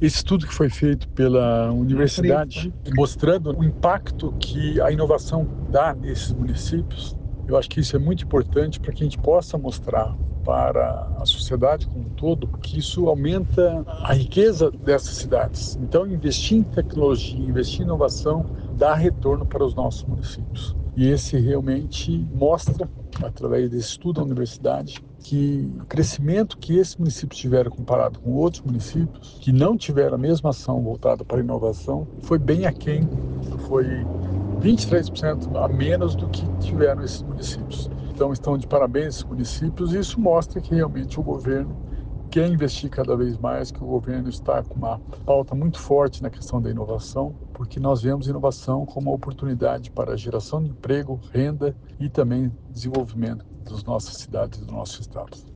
Esse estudo que foi feito pela universidade, mostrando o impacto que a inovação dá nesses municípios, eu acho que isso é muito importante para que a gente possa mostrar para a sociedade como um todo que isso aumenta a riqueza dessas cidades. Então, investir em tecnologia, investir em inovação, dá retorno para os nossos municípios. E esse realmente mostra, através desse estudo da universidade, que o crescimento que esses municípios tiveram comparado com outros municípios que não tiveram a mesma ação voltada para a inovação foi bem aquém, foi 23% a menos do que tiveram esses municípios. Então estão de parabéns esses municípios e isso mostra que realmente o governo quer investir cada vez mais, que o governo está com uma pauta muito forte na questão da inovação, porque nós vemos inovação como uma oportunidade para a geração de emprego, renda e também desenvolvimento das nossas cidades e do nosso estado.